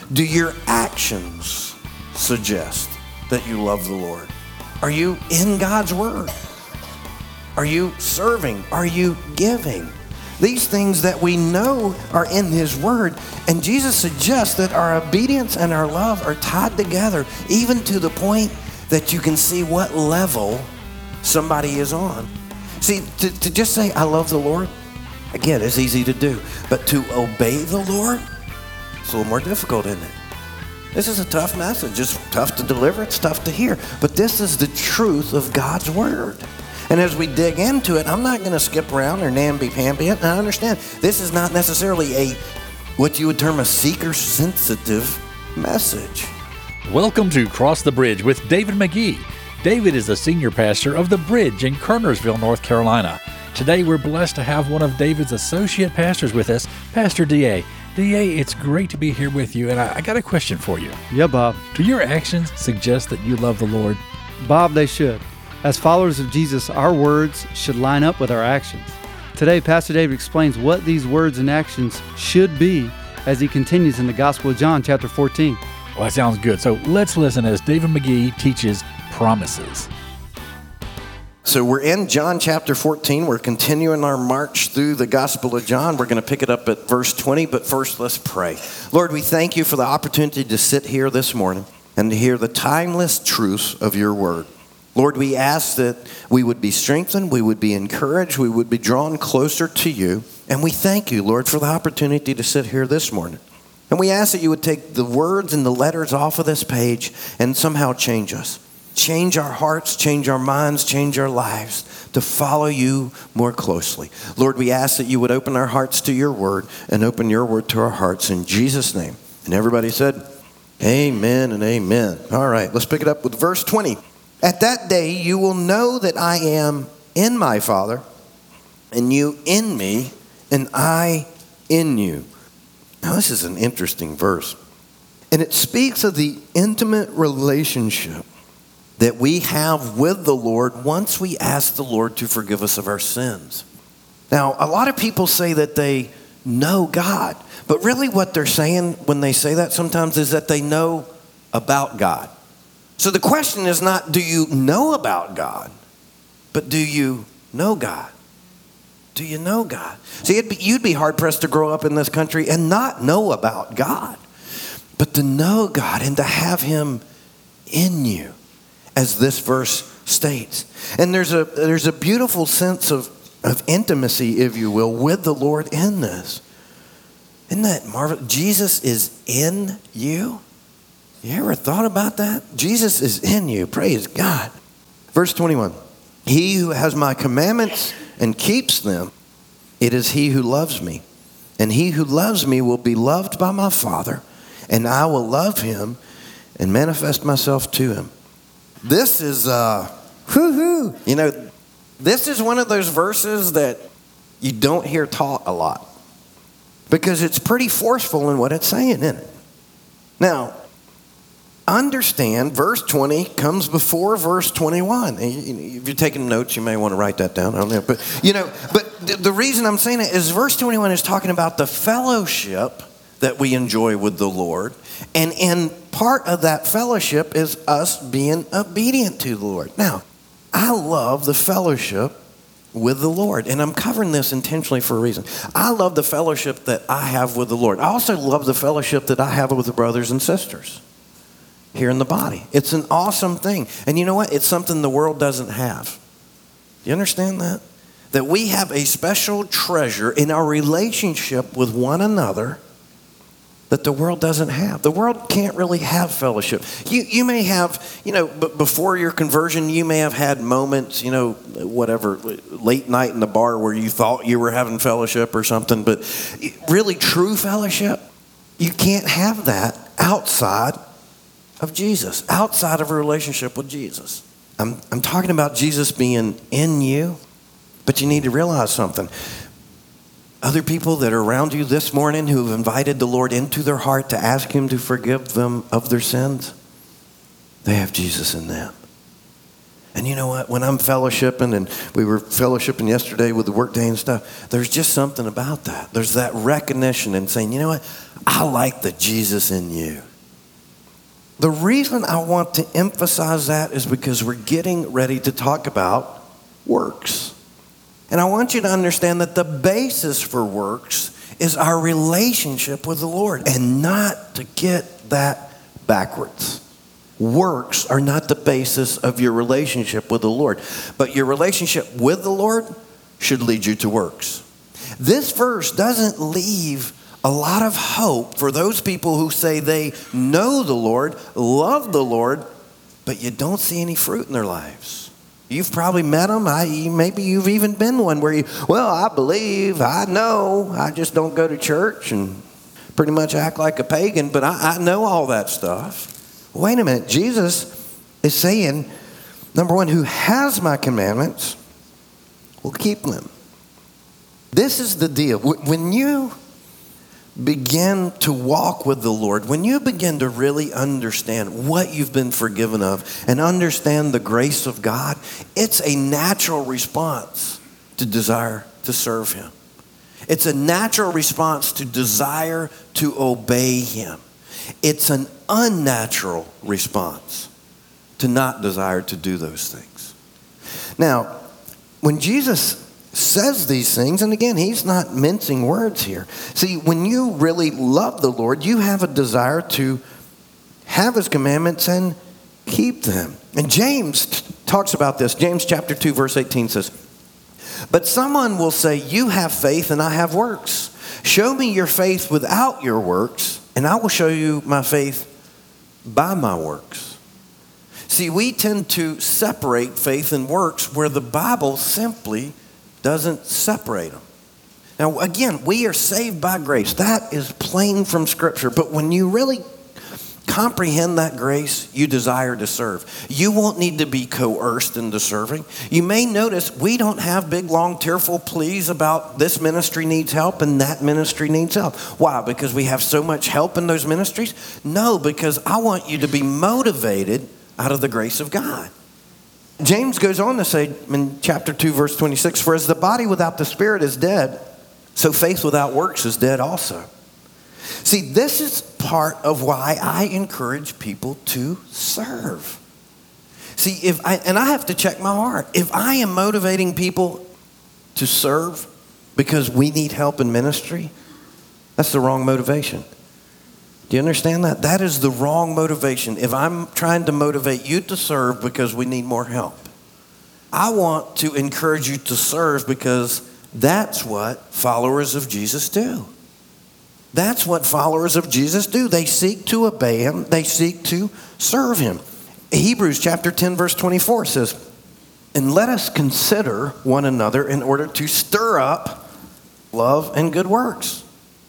Do your actions suggest that you love the Lord? Are you in God's word? Are you serving? Are you giving? These things that we know are in his word. And Jesus suggests that our obedience and our love are tied together, even to the point that you can see what level somebody is on. See, to just say, I love the Lord, again, it's easy to do. But to obey the Lord, it's a little more difficult, isn't it? This is a tough message. It's tough to deliver. It's tough to hear. But this is the truth of God's word. And as we dig into it, I'm not going to skip around or namby-pamby it. And I understand this is not necessarily what you would term a seeker-sensitive message. Welcome to Cross the Bridge with David McGee. David is the senior pastor of The Bridge in Kernersville, North Carolina. Today, we're blessed to have one of David's associate pastors with us, Pastor D.A. D.A., it's great to be here with you, and I got a question for you. Yeah, Bob. Do your actions suggest that you love the Lord? Bob, they should. As followers of Jesus, our words should line up with our actions. Today, Pastor David explains what these words and actions should be as he continues in the Gospel of John, chapter 14. Well, that sounds good. So let's listen as David McGee teaches promises. So we're in John chapter 14. We're continuing our march through the Gospel of John. We're going to pick it up at verse 20, but first let's pray. Lord, we thank you for the opportunity to sit here this morning and to hear the timeless truths of your word. Lord, we ask that we would be strengthened, we would be encouraged, we would be drawn closer to you. And we thank you, Lord, for the opportunity to sit here this morning. And we ask that you would take the words and the letters off of this page and somehow change us. Change our hearts, change our minds, change our lives to follow you more closely. Lord, we ask that you would open our hearts to your word and open your word to our hearts in Jesus' name. And everybody said, amen and amen. All right, let's pick it up with verse 20. At that day, you will know that I am in my Father, and you in me, and I in you. Now, this is an interesting verse. And it speaks of the intimate relationship that we have with the Lord once we ask the Lord to forgive us of our sins. Now, a lot of people say that they know God, but really what they're saying when they say that sometimes is that they know about God. So the question is not, do you know about God, but do you know God? Do you know God? See, you'd be hard-pressed to grow up in this country and not know about God, but to know God and to have him in you, as this verse states. And there's a beautiful sense of intimacy, if you will, with the Lord in this. Isn't that marvelous? Jesus is in you. You ever thought about that? Jesus is in you. Praise God. Verse 21. He who has my commandments and keeps them, it is he who loves me. And he who loves me will be loved by my Father, and I will love him and manifest myself to him. This is, you know, this is one of those verses that you don't hear taught a lot because it's pretty forceful in what it's saying, isn't it? Now, understand, verse 20 comes before verse 21. If you're taking notes, you may want to write that down. I don't know. But the reason I'm saying it is verse 21 is talking about the fellowship that we enjoy with the Lord. And part of that fellowship is us being obedient to the Lord. Now, I love the fellowship with the Lord. And I'm covering this intentionally for a reason. I love the fellowship that I have with the Lord. I also love the fellowship that I have with the brothers and sisters here in the body. It's an awesome thing. And you know what? It's something the world doesn't have. Do you understand that? That we have a special treasure in our relationship with one another that the world doesn't have. The world can't really have fellowship. You may have, but before your conversion, you may have had moments, whatever, late night in the bar where you thought you were having fellowship or something. But really true fellowship, you can't have that outside of Jesus, outside of a relationship with Jesus. I'm talking about Jesus being in you, but you need to realize something. Other people that are around you this morning who have invited the Lord into their heart to ask him to forgive them of their sins, they have Jesus in them. And you know what? When I'm fellowshipping, and we were fellowshipping yesterday with the workday and stuff, there's just something about that. There's that recognition and saying, you know what? I like the Jesus in you. The reason I want to emphasize that is because we're getting ready to talk about works. And I want you to understand that the basis for works is our relationship with the Lord, and not to get that backwards. Works are not the basis of your relationship with the Lord, but your relationship with the Lord should lead you to works. This verse doesn't leave a lot of hope for those people who say they know the Lord, love the Lord, but you don't see any fruit in their lives. You've probably met them. Maybe you've even been one where I believe, I know, I just don't go to church and pretty much act like a pagan, but I know all that stuff. Wait a minute. Jesus is saying, number one, who has my commandments will keep them. This is the deal. When you begin to walk with the Lord, when you begin to really understand what you've been forgiven of and understand the grace of God, it's a natural response to desire to serve Him. It's a natural response to desire to obey Him. It's an unnatural response to not desire to do those things. Now, when Jesus says these things, and again, He's not mincing words here. See, when you really love the Lord, you have a desire to have His commandments and keep them. And James talks about this. James chapter 2, verse 18 says, "But someone will say, you have faith and I have works. Show me your faith without your works, and I will show you my faith by my works." See, we tend to separate faith and works where the Bible simply doesn't separate them. Now, again, we are saved by grace. That is plain from Scripture. But when you really comprehend that grace, you desire to serve. You won't need to be coerced into serving. You may notice we don't have big, long, tearful pleas about this ministry needs help and that ministry needs help. Why? Because we have so much help in those ministries? No, because I want you to be motivated out of the grace of God. James goes on to say in chapter 2, verse 26, "For as the body without the spirit is dead, so faith without works is dead also." See, this is part of why I encourage people to serve. See, I have to check my heart. If I am motivating people to serve because we need help in ministry, that's the wrong motivation. Do you understand that? That is the wrong motivation. If I'm trying to motivate you to serve because we need more help, I want to encourage you to serve because that's what followers of Jesus do. That's what followers of Jesus do. They seek to obey Him. They seek to serve Him. Hebrews chapter 10, verse 24 says, "And let us consider one another in order to stir up love and good works."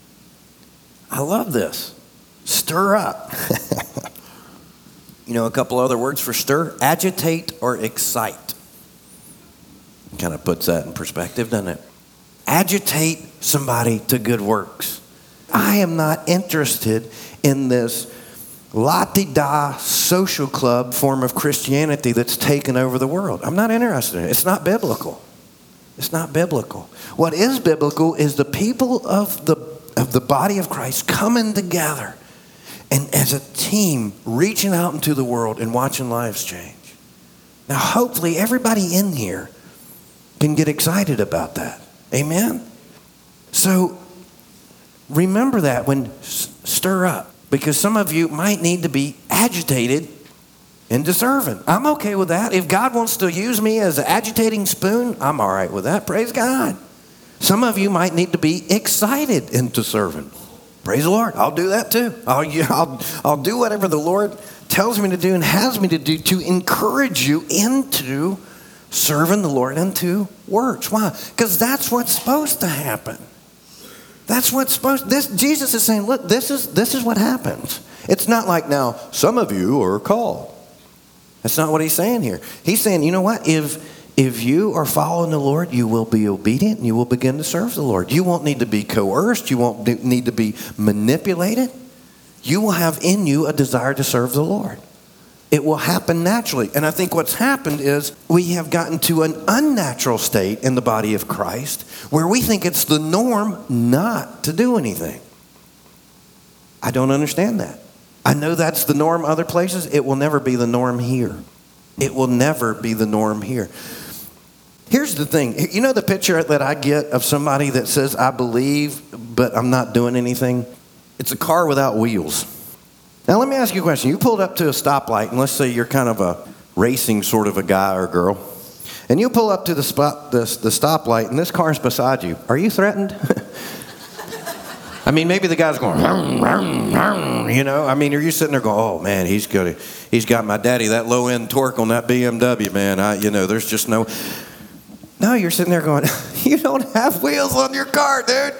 I love this. Stir up. You know a couple other words for stir? Agitate or excite. Kind of puts that in perspective, doesn't it? Agitate somebody to good works. I am not interested in this la-di-da social club form of Christianity that's taken over the world. I'm not interested in it. It's not biblical. It's not biblical. What is biblical is the people of the body of Christ coming together and as a team reaching out into the world and watching lives change. Now, hopefully everybody in here can get excited about that. Amen? So remember that when stir up, because some of you might need to be agitated into serving. I'm okay with that. If God wants to use me as an agitating spoon, I'm all right with that. Praise God. Some of you might need to be excited into serving. Praise the Lord. I'll do that too. I'll do whatever the Lord tells me to do and has me to do to encourage you into serving the Lord into works. Why? Because that's what's supposed to happen. That's what's supposed. Jesus is saying, look, this is what happens. It's not like now some of you are called. That's not what He's saying here. He's saying, you know what? If you are following the Lord, you will be obedient and you will begin to serve the Lord. You won't need to be coerced. You won't need to be manipulated. You will have in you a desire to serve the Lord. It will happen naturally. And I think what's happened is we have gotten to an unnatural state in the body of Christ where we think it's the norm not to do anything. I don't understand that. I know that's the norm other places. It will never be the norm here. It will never be the norm here. Here's the thing. You know the picture that I get of somebody that says, I believe, but I'm not doing anything? It's a car without wheels. Now, let me ask you a question. You pulled up to a stoplight, and let's say you're kind of a racing sort of a guy or girl, and you pull up to the stoplight, and this car's beside you. Are you threatened? I mean, maybe the guy's going, you know? I mean, are you sitting there going, oh, man, he's got my daddy, that low-end torque on that BMW, man. There's just no... No, you're sitting there going, you don't have wheels on your car, dude.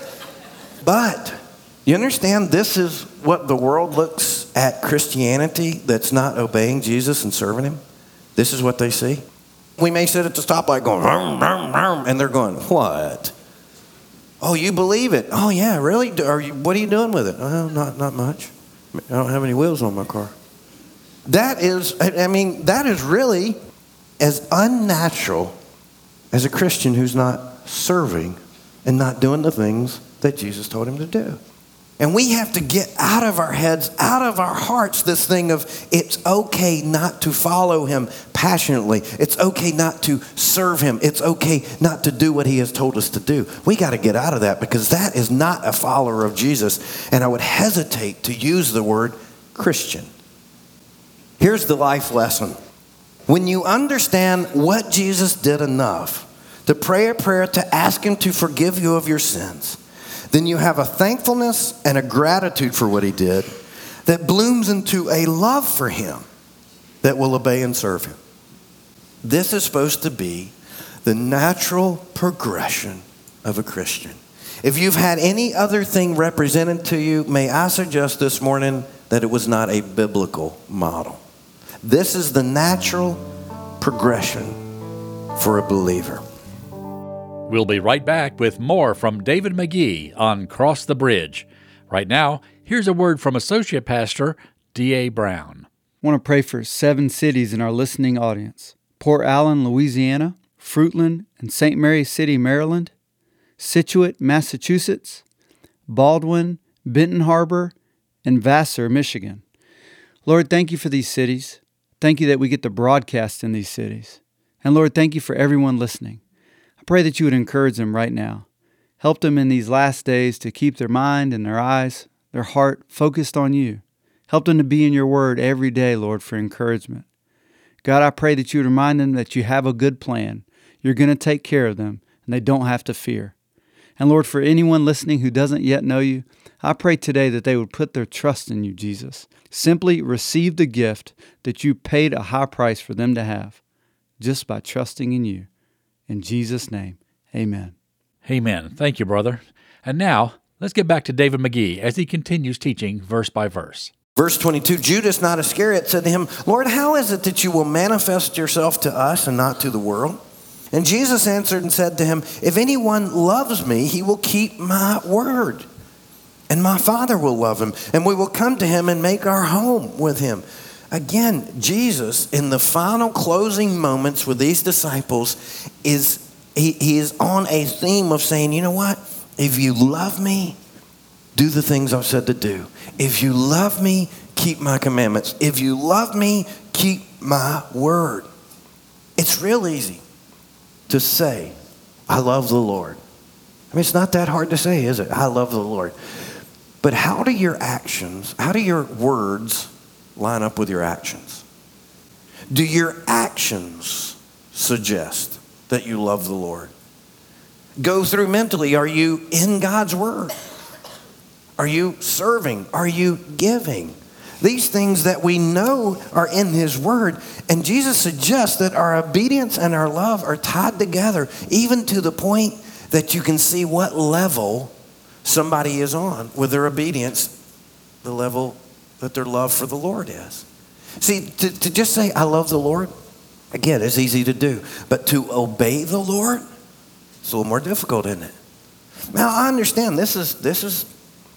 But you understand this is what the world looks at Christianity that's not obeying Jesus and serving him? This is what they see. We may sit at the stoplight going, and they're going, what? Oh, you believe it? Oh, yeah, really? What are you doing with it? Oh, not much. I don't have any wheels on my car. That is really as unnatural as a Christian who's not serving and not doing the things that Jesus told him to do. And we have to get out of our heads, out of our hearts, this thing of it's okay not to follow him passionately. It's okay not to serve him. It's okay not to do what he has told us to do. We got to get out of that because that is not a follower of Jesus. And I would hesitate to use the word Christian. Here's the life lesson. When you understand what Jesus did enough to pray a prayer to ask him to forgive you of your sins, then you have a thankfulness and a gratitude for what he did that blooms into a love for him that will obey and serve him. This is supposed to be the natural progression of a Christian. If you've had any other thing represented to you, may I suggest this morning that it was not a biblical model. This is the natural progression for a believer. We'll be right back with more from David McGee on Cross the Bridge. Right now, here's a word from Associate Pastor D.A. Brown. I want to pray for 7 cities in our listening audience: Port Allen, Louisiana; Fruitland and St. Mary City, Maryland; Scituate, Massachusetts; Baldwin, Benton Harbor, and Vassar, Michigan. Lord, thank you for these cities. Thank you that we get to broadcast in these cities. And Lord, thank you for everyone listening. I pray that you would encourage them right now. Help them in these last days to keep their mind and their eyes, their heart focused on you. Help them to be in your word every day, Lord, for encouragement. God, I pray that you would remind them that you have a good plan. You're going to take care of them, and they don't have to fear. And Lord, for anyone listening who doesn't yet know you, I pray today that they would put their trust in you, Jesus. Simply receive the gift that you paid a high price for them to have, just by trusting in you. In Jesus' name, amen. Amen. Thank you, brother. And now, let's get back to David McGee as he continues teaching verse by verse. Verse 22, Judas, not Iscariot, said to him, Lord, how is it that you will manifest yourself to us and not to the world? And Jesus answered and said to him, if anyone loves me, he will keep my word. And my Father will love him, and we will come to him and make our home with him. Again, Jesus, in the final closing moments with these disciples, he is on a theme of saying, you know what? If you love me, do the things I've said to do. If you love me, keep my commandments. If you love me, keep my word. It's real easy to say, I love the Lord. I mean, it's not that hard to say, is it? I love the Lord. But how do your actions, how do your words line up with your actions? Do your actions suggest that you love the Lord? Go through mentally. Are you in God's word? Are you serving? Are you giving? These things that we know are in his word. And Jesus suggests that our obedience and our love are tied together, even to the point that you can see what level somebody is on with their obedience, the level that their love for the Lord is. See, to just say, I love the Lord, again, it's easy to do. But to obey the Lord, it's a little more difficult, isn't it? Now, I understand this is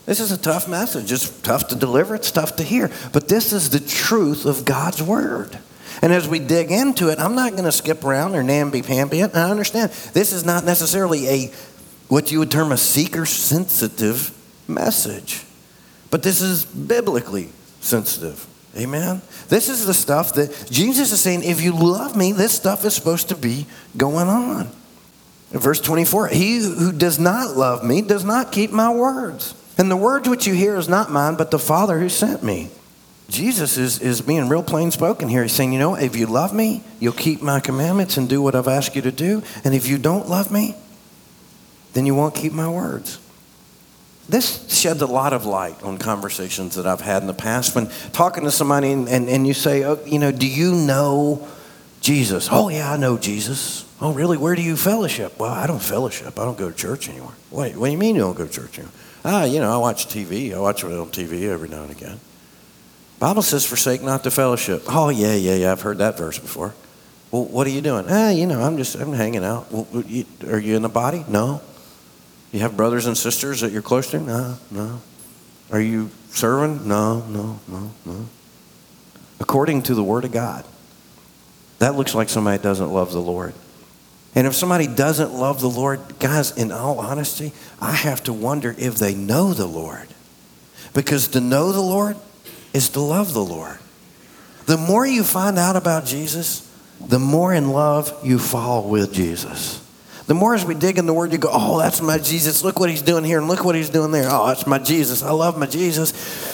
This is a tough message. It's tough to deliver. It's tough to hear. But this is the truth of God's word. And as we dig into it, I'm not going to skip around or namby-pamby it. I understand this is not necessarily what you would term a seeker-sensitive message. But this is biblically sensitive. Amen? This is the stuff that Jesus is saying, if you love me, this stuff is supposed to be going on. In verse 24, he who does not love me does not keep my words. And the words which you hear is not mine, but the Father who sent me. Jesus is being real plain spoken here. He's saying, if you love me, you'll keep my commandments and do what I've asked you to do. And if you don't love me, then you won't keep my words. This sheds a lot of light on conversations that I've had in the past. When talking to somebody and you say, do you know Jesus? Oh, yeah, I know Jesus. Oh, really? Where do you fellowship? Well, I don't fellowship. I don't go to church anymore. Wait, what do you mean you don't go to church anymore? I watch TV. I watch it on TV every now and again. Bible says, forsake not the fellowship. Oh, yeah. I've heard that verse before. Well, what are you doing? I'm hanging out. Well, are you in the body? No. You have brothers and sisters that you're close to? No. Are you serving? No. According to the Word of God, that looks like somebody doesn't love the Lord. And if somebody doesn't love the Lord, guys, in all honesty, I have to wonder if they know the Lord. Because to know the Lord is to love the Lord. The more you find out about Jesus, the more in love you fall with Jesus. The more as we dig in the Word, you go, oh, that's my Jesus. Look what he's doing here and look what he's doing there. Oh, that's my Jesus. I love my Jesus.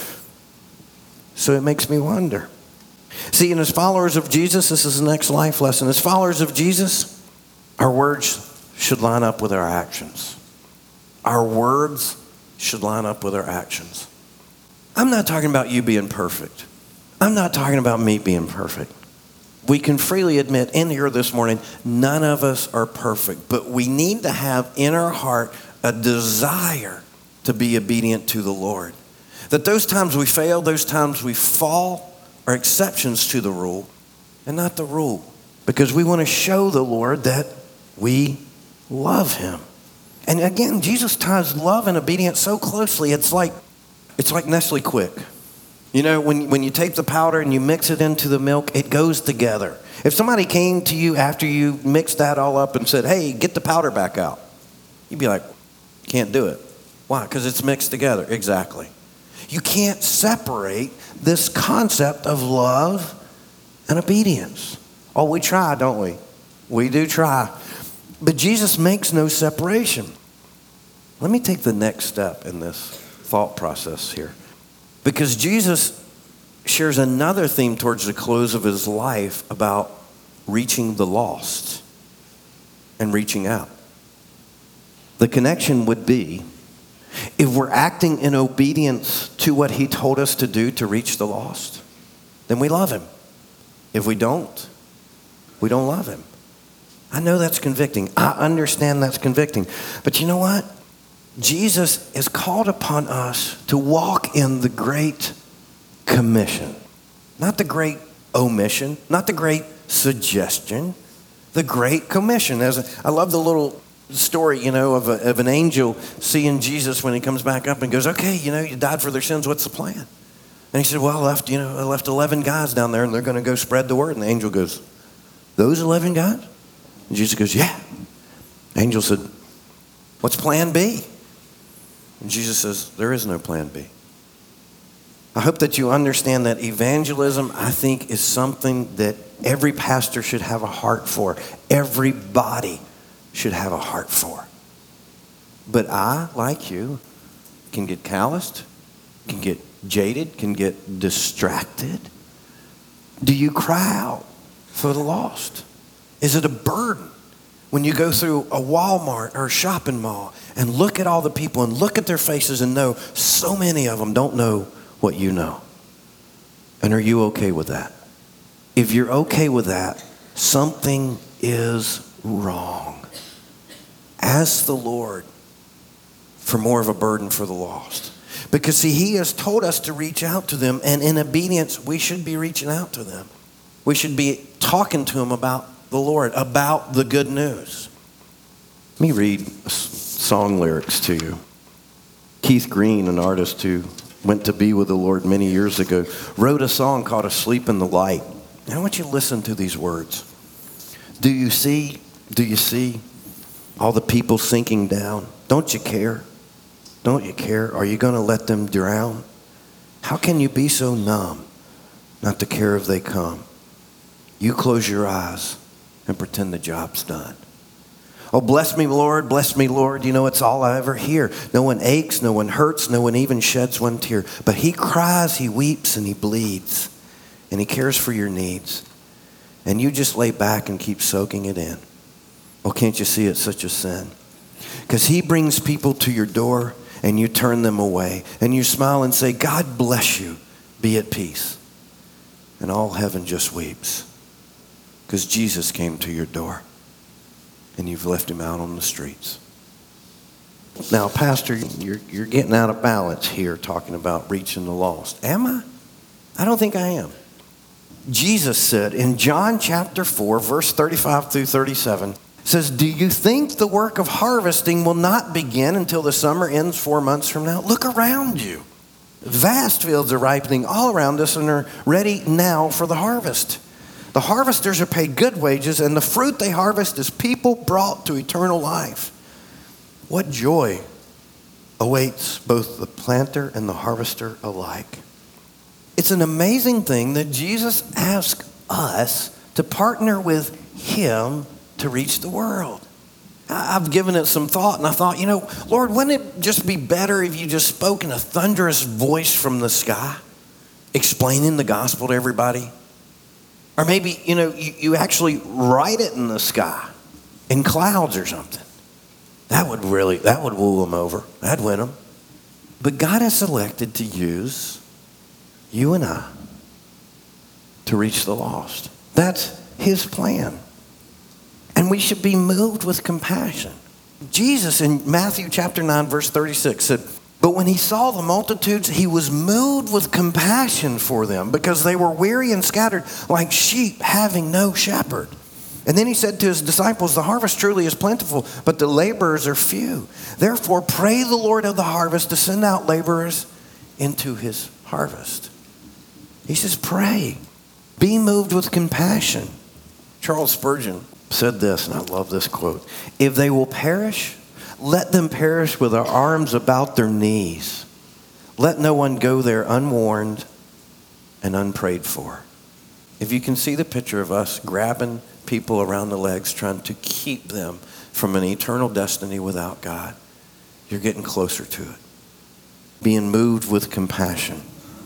So it makes me wonder. See, and as followers of Jesus, this is the next life lesson. As followers of Jesus, our words should line up with our actions. Our words should line up with our actions. I'm not talking about you being perfect. I'm not talking about me being perfect. We can freely admit in here this morning, none of us are perfect, but we need to have in our heart a desire to be obedient to the Lord. That those times we fail, those times we fall, are exceptions to the rule and not the rule. Because we want to show the Lord that we love him. And again, Jesus ties love and obedience so closely. It's like Nestle Quick. When you take the powder and you mix it into the milk, it goes together. If somebody came to you after you mixed that all up and said, hey, get the powder back out, you'd be like, can't do it. Why? Because it's mixed together. Exactly. You can't separate this concept of love and obedience. Oh, we try, don't we? We do try. But Jesus makes no separation. Let me take the next step in this thought process here. Because Jesus shares another theme towards the close of his life about reaching the lost and reaching out. The connection would be, if we're acting in obedience to what he told us to do to reach the lost, then we love him. If we don't love him. I know that's convicting. I understand that's convicting. But you know what? Jesus is called upon us to walk in the Great Commission. Not the Great Omission, not the Great Suggestion, the Great Commission. I love the little story, of an angel seeing Jesus when he comes back up and goes, okay, you died for their sins. What's the plan? And he said, well, I left 11 guys down there and they're going to go spread the word. And the angel goes, those 11 guys? And Jesus goes, yeah. The angel said, what's plan B? And Jesus says, there is no plan B. I hope that you understand that evangelism, I think, is something that every pastor should have a heart for. Everybody should have a heart for. But I, like you, can get calloused, can get jaded, can get distracted. Do you cry out for the lost? Is it a burden when you go through a Walmart or a shopping mall and look at all the people and look at their faces and know so many of them don't know what you know? And are you okay with that? If you're okay with that, something is wrong. Ask the Lord for more of a burden for the lost. Because see, he has told us to reach out to them, and in obedience, we should be reaching out to them. We should be talking to them about the Lord, about the good news. Let me read song lyrics to you. Keith Green, an artist who went to be with the Lord many years ago, wrote a song called Asleep in the Light. And I want you to listen to these words. Do you see all the people sinking down? Don't you care? Don't you care? Are you going to let them drown? How can you be so numb not to care if they come? You close your eyes and pretend the job's done. Oh, bless me, Lord, bless me, Lord. You know, it's all I ever hear. No one aches, no one hurts, no one even sheds one tear. But he cries, he weeps, and he bleeds. And he cares for your needs. And you just lay back and keep soaking it in. Oh, can't you see it's such a sin? Because he brings people to your door and you turn them away. And you smile and say, God bless you. Be at peace. And all heaven just weeps. Because Jesus came to your door. And you've left him out on the streets. Now, Pastor, you're getting out of balance here talking about reaching the lost. Am I? I don't think I am. Jesus said in John chapter 4, verse 35 through 37, says, do you think the work of harvesting will not begin until the summer ends 4 months from now? Look around you. Vast fields are ripening all around us and are ready now for the harvest. The harvesters are paid good wages, and the fruit they harvest is people brought to eternal life. What joy awaits both the planter and the harvester alike. It's an amazing thing that Jesus asks us to partner with him to reach the world. I've given it some thought, and I thought, Lord, wouldn't it just be better if you just spoke in a thunderous voice from the sky, explaining the gospel to everybody? Or maybe, you actually write it in the sky, in clouds or something. That would woo them over. That'd win them. But God has selected to use you and I to reach the lost. That's his plan. And we should be moved with compassion. Jesus in Matthew chapter 9, verse 36 said, but when he saw the multitudes, he was moved with compassion for them because they were weary and scattered like sheep having no shepherd. And then he said to his disciples, the harvest truly is plentiful, but the laborers are few. Therefore, pray the Lord of the harvest to send out laborers into his harvest. He says, pray. Be moved with compassion. Charles Spurgeon said this, and I love this quote. If they will perish, let them perish with their arms about their knees. Let no one go there unwarned and unprayed for. If you can see the picture of us grabbing people around the legs, trying to keep them from an eternal destiny without God, you're getting closer to it. Being moved with compassion.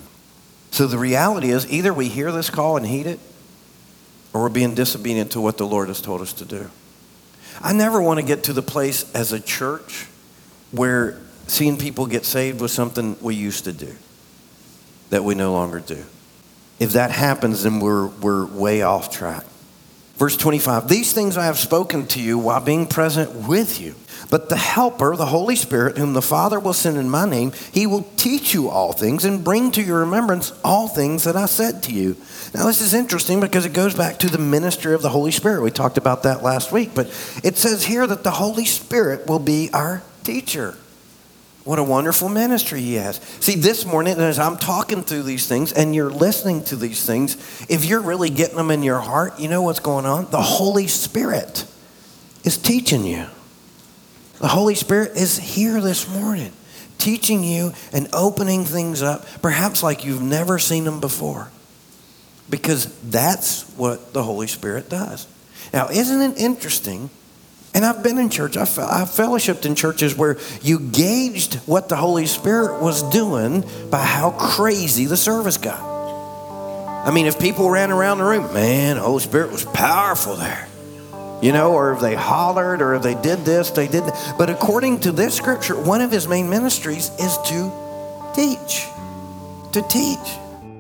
So the reality is either we hear this call and heed it, or we're being disobedient to what the Lord has told us to do. I never want to get to the place as a church where seeing people get saved was something we used to do that we no longer do. If that happens, then we're way off track. Verse 25, these things I have spoken to you while being present with you. But the Helper, the Holy Spirit, whom the Father will send in my name, he will teach you all things and bring to your remembrance all things that I said to you. Now, this is interesting because it goes back to the ministry of the Holy Spirit. We talked about that last week. But it says here that the Holy Spirit will be our teacher. What a wonderful ministry he has. See, this morning, as I'm talking through these things and you're listening to these things, if you're really getting them in your heart, you know what's going on? The Holy Spirit is teaching you. The Holy Spirit is here this morning, teaching you and opening things up, perhaps like you've never seen them before. Because that's what the Holy Spirit does. Now, isn't it interesting? And I've been in church, I've fellowshipped in churches where you gauged what the Holy Spirit was doing by how crazy the service got. I mean, if people ran around the room, man, the Holy Spirit was powerful there. Or if they hollered, or if they did this, they did that. But according to this scripture, one of his main ministries is to teach. To teach.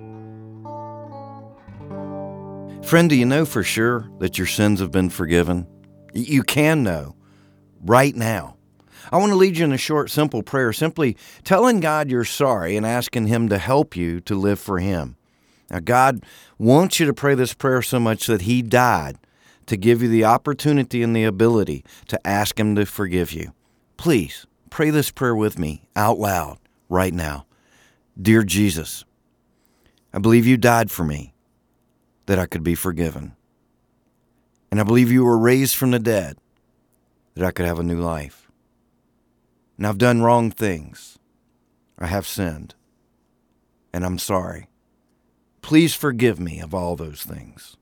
Friend, do you know for sure that your sins have been forgiven? You can know right now. I want to lead you in a short, simple prayer, simply telling God you're sorry and asking him to help you to live for him. Now, God wants you to pray this prayer so much that he died to give you the opportunity and the ability to ask him to forgive you. Please pray this prayer with me out loud right now. Dear Jesus, I believe you died for me that I could be forgiven. And I believe you were raised from the dead that I could have a new life. And I've done wrong things. I have sinned. And I'm sorry. Please forgive me of all those things.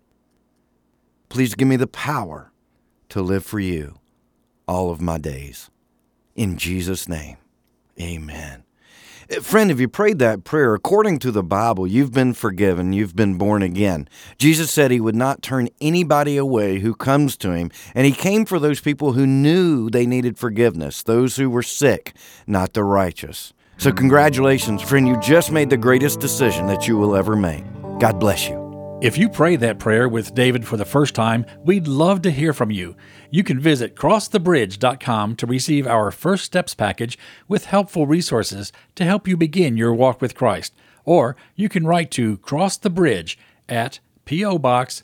Please give me the power to live for you all of my days. In Jesus' name, amen. Friend, if you prayed that prayer, according to the Bible, you've been forgiven, you've been born again. Jesus said he would not turn anybody away who comes to him, and he came for those people who knew they needed forgiveness, those who were sick, not the righteous. So congratulations, friend, you just made the greatest decision that you will ever make. God bless you. If you prayed that prayer with David for the first time, we'd love to hear from you. You can visit crossthebridge.com to receive our First Steps package with helpful resources to help you begin your walk with Christ. Or you can write to Cross the Bridge at P.O. Box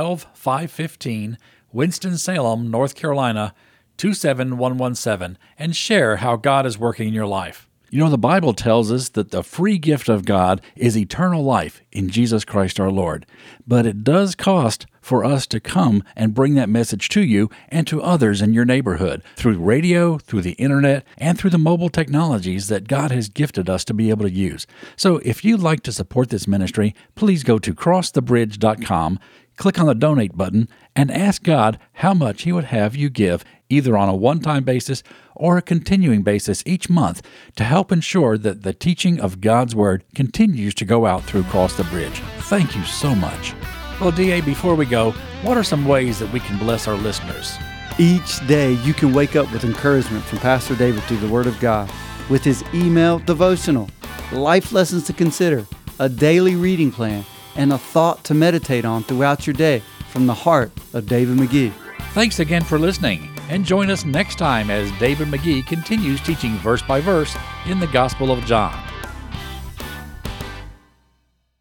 12515, Winston-Salem, North Carolina 27117, and share how God is working in your life. You know, the Bible tells us that the free gift of God is eternal life in Jesus Christ our Lord. But it does cost for us to come and bring that message to you and to others in your neighborhood through radio, through the internet, and through the mobile technologies that God has gifted us to be able to use. So if you'd like to support this ministry, please go to crossthebridge.com, click on the donate button, and ask God how much He would have you give, either on a one-time basis or a continuing basis each month, to help ensure that the teaching of God's Word continues to go out through Cross the Bridge. Thank you so much. Well, D.A., before we go, what are some ways that we can bless our listeners? Each day you can wake up with encouragement from Pastor David through the Word of God with his email devotional, life lessons to consider, a daily reading plan, and a thought to meditate on throughout your day from the heart of David McGee. Thanks again for listening, and join us next time as David McGee continues teaching verse by verse in the Gospel of John.